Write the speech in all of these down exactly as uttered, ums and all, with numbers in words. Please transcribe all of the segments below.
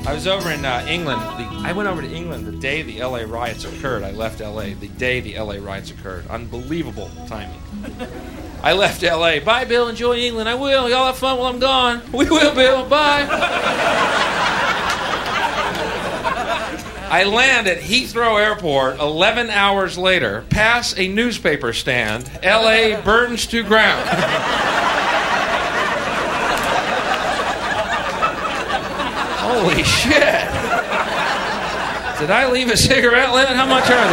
I was over in uh, England. The, I went over to England the day the L A riots occurred. I left L A the day the L A riots occurred. Unbelievable timing. I left L A. Bye, Bill. Enjoy England. I will. Y'all have fun while I'm gone. We will, Bill. Bye. I land at Heathrow Airport eleven hours later, pass a newspaper stand. L A burns to ground. Holy shit. Did I leave a cigarette lit? How much are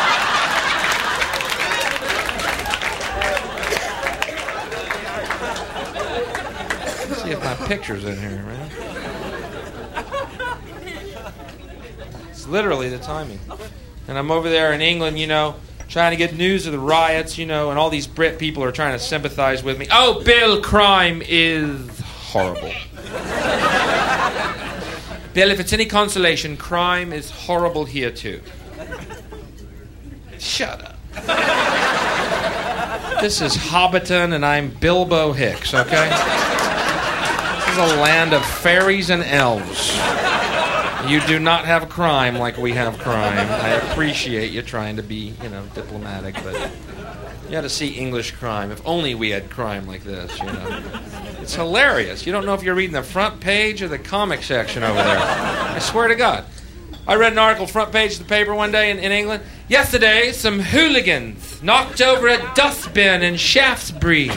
these? Let's see if my picture's in here, man. It's literally the timing. And I'm over there in England, you know, trying to get news of the riots, you know, and all these Brit people are trying to sympathize with me. Oh, Bill, crime is horrible. Bill, if it's any consolation, crime is horrible here, too. Shut up. This is Hobbiton, and I'm Bilbo Hicks, okay? This is a land of fairies and elves. You do not have crime like we have crime. I appreciate you trying to be, you know, diplomatic, but you got to see English crime. If only we had crime like this, you know. It's hilarious. You don't know if you're reading the front page or the comic section over there. I swear to God. I read an article, front page of the paper one day in, in England. Yesterday, some hooligans knocked over a dustbin in Shaftesbury.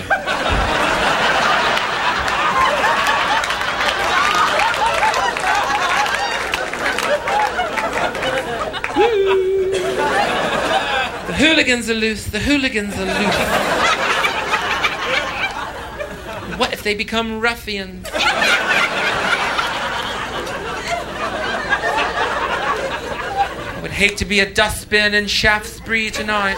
The hooligans are loose. The hooligans are loose. What if they become ruffians? I would hate to be a dustbin in Shaftesbury tonight.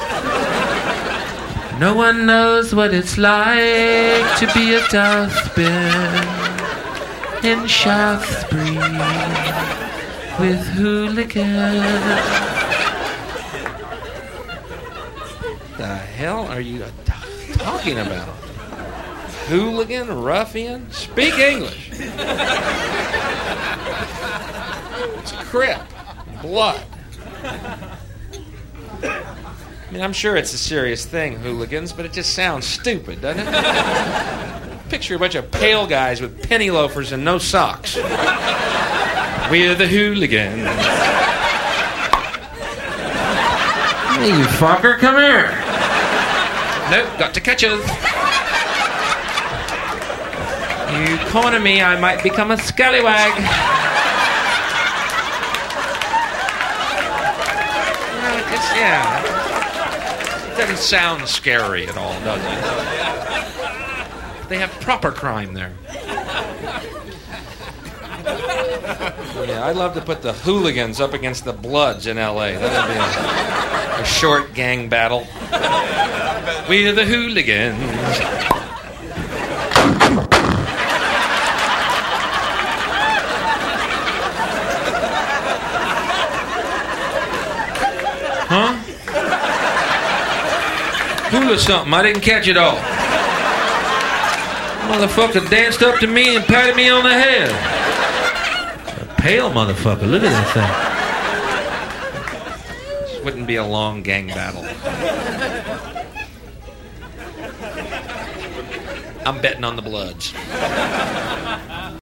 No one knows what it's like to be a dustbin in Shaftesbury with hooligans. What the hell are you t- talking about? Hooligan, ruffian? Speak English. It's crip, blood. I mean, I'm sure it's a serious thing, hooligans, but it just sounds stupid, doesn't it? Picture a bunch of pale guys with penny loafers and no socks. We're the hooligans. Hey, you fucker, come here. Nope, got to catch us. You corner me, I might become a scallywag. You know, it's, yeah. It doesn't sound scary at all, does it? They have proper crime there. Yeah, I'd love to put the hooligans up against the Bloods in L A. That'd be a, a short gang battle. We're the hooligans. Huh? Hula something. I didn't catch it all. Motherfucker danced up to me and patted me on the head. A pale motherfucker. Look at that thing. This wouldn't be a long gang battle. I'm betting on the Bloods.